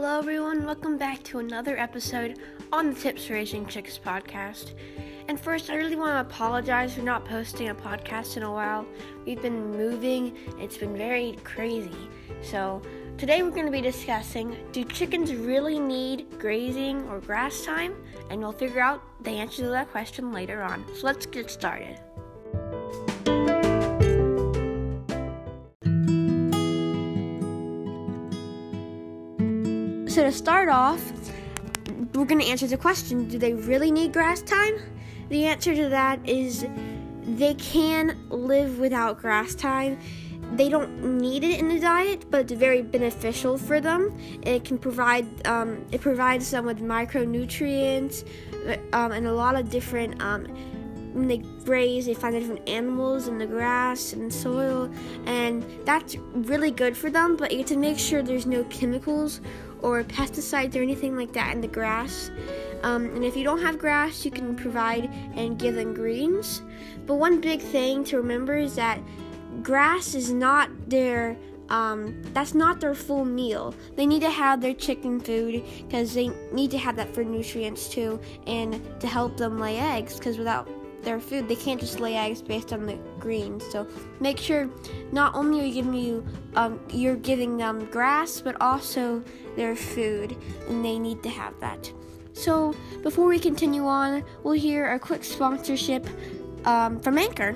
Hello everyone, welcome back to another episode on the Tips for Raising Chicks podcast. And first, I really want to apologize for not posting a podcast in a while. We've been moving, it's been very crazy. So, today we're going to be discussing, do chickens really need grazing or grass time? And we'll figure out the answer to that question later on. So let's get started. So to start off, we're going to answer the question, do they really need grass time? The answer to that is they can live without grass time. They don't need it in the diet, but it's very beneficial for them. It can provide, it provides them with micronutrients and a lot of different, when they graze, they find the different animals in the grass and soil, and that's really good for them, but you have to make sure there's no chemicals or pesticides or anything like that in the grass. And if you don't have grass, you can provide and give them greens. But one big thing to remember is that grass is not their that's not their full meal. They need to have their chicken food because they need to have that for nutrients too, and to help them lay eggs, because without their food they can't just lay eggs based on the greens. So make sure not only are you're giving them grass, but also their food, and they need to have that. So before we continue on, we'll hear a quick sponsorship from Anchor.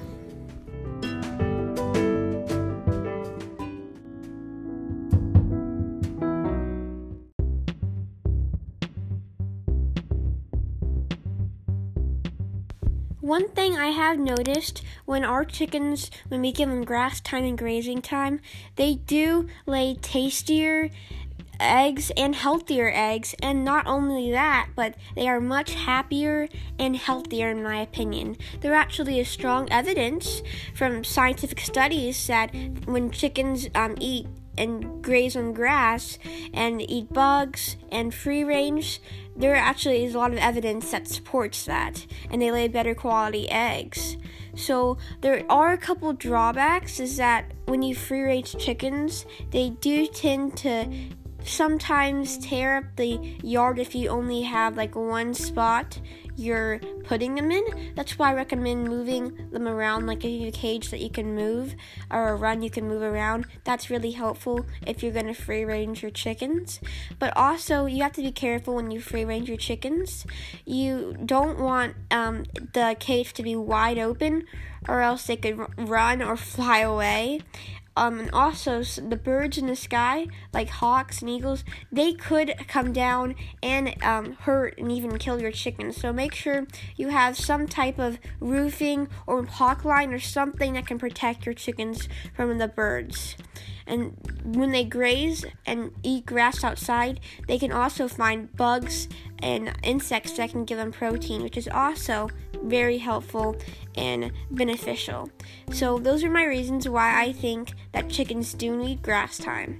One thing I have noticed when we give them grass time and grazing time, they do lay tastier eggs and healthier eggs, and not only that, but they are much happier and healthier in my opinion. There actually is strong evidence from scientific studies that when chickens eat and graze on grass and eat bugs and free range, there actually is a lot of evidence that supports that, and they lay better quality eggs. So there are a couple drawbacks, is that when you free range chickens, they do tend to sometimes tear up the yard if you only have like one spot you're putting them in. That's why I recommend moving them around, like if you have a cage that you can move or a run you can move around. That's really helpful if you're going to free range your chickens. But also you have to be careful when you free range your chickens. You don't want the cage to be wide open, or else they could run or fly away. And also, the birds in the sky, like hawks and eagles, they could come down and hurt and even kill your chickens. So make sure you have some type of roofing or hawk line or something that can protect your chickens from the birds. And when they graze and eat grass outside, they can also find bugs and insects that can give them protein, which is also very helpful and beneficial. So those are my reasons why I think that chickens do need grass time.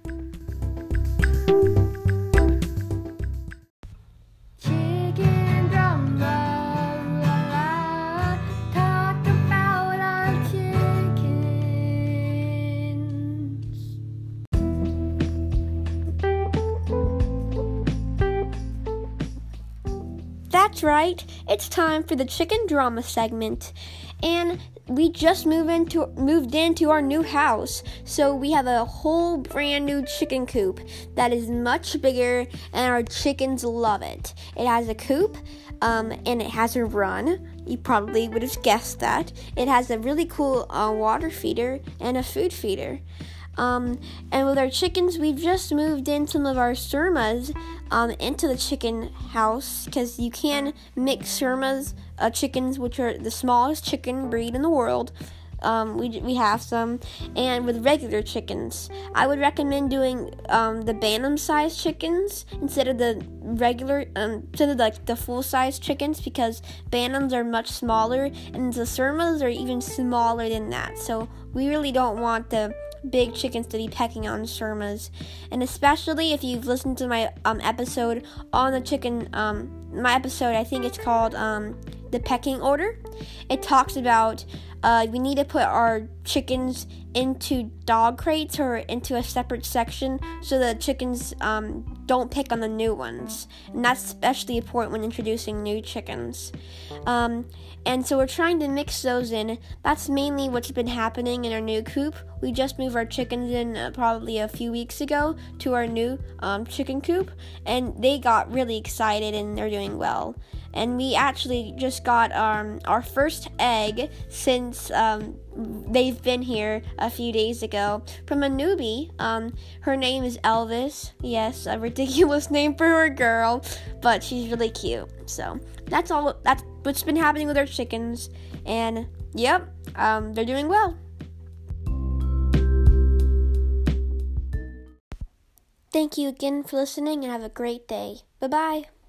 Chicken drum, la, la, la, talk about our chickens. That's right, it's time for the chicken drama segment, and we just moved into our new house, so we have a whole brand new chicken coop that is much bigger, and our chickens love it. It has a coop, and it has a run. You probably would have guessed that. It has a really cool water feeder and a food feeder. And with our chickens, we've just moved in some of our surmas into the chicken house, because you can mix surmas, chickens, which are the smallest chicken breed in the world. We have some, and with regular chickens. I would recommend doing the Bantam size chickens instead of the regular, instead of the full size chickens, because Bantams are much smaller and the surmas are even smaller than that. So we really don't want the big chickens to be pecking on surmas. And especially if you've listened to my episode on the chicken, my episode, I think it's called the pecking order. It talks about we need to put our chickens into dog crates or into a separate section so the chickens don't pick on the new ones. And that's especially important when introducing new chickens. And so we're trying to mix those in. That's mainly what's been happening in our new coop. We just moved our chickens in probably a few weeks ago to our new chicken coop, and they got really excited and they're doing well. And we actually just got our first egg since they've been here a few days ago from a newbie. Her name is Elvis. Yes, a ridiculous name for a girl, but she's really cute. So that's what's been happening with our chickens. And yep, they're doing well. Thank you again for listening and have a great day. Bye-bye.